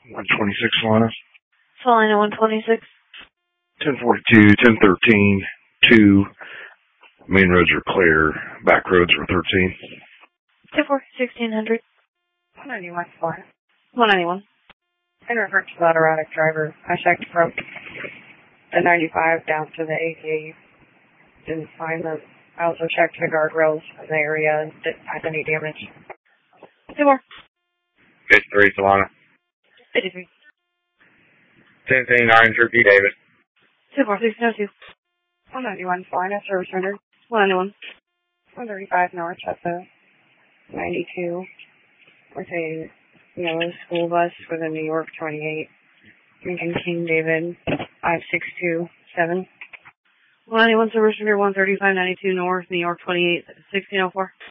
126 Solana. Solana 126. 1042, 1013, 2. Main roads are clear. Back roads are 13. 1600. 191 Solana. 191. In reference to that erratic driver, I checked from the 95 down to the 88. Didn't find them. I also checked the guardrails in the area and didn't find any damage. 2 more. 53 Solana. 53. 1039 Turkey David. 2 more. 1602. 191 Solana, service rendered. 191. 135 north at the 92 with a yellow school bus for the New York 28. Lincoln King David 5627. 191 service rendered. 135 92 north, New York 28, 1604.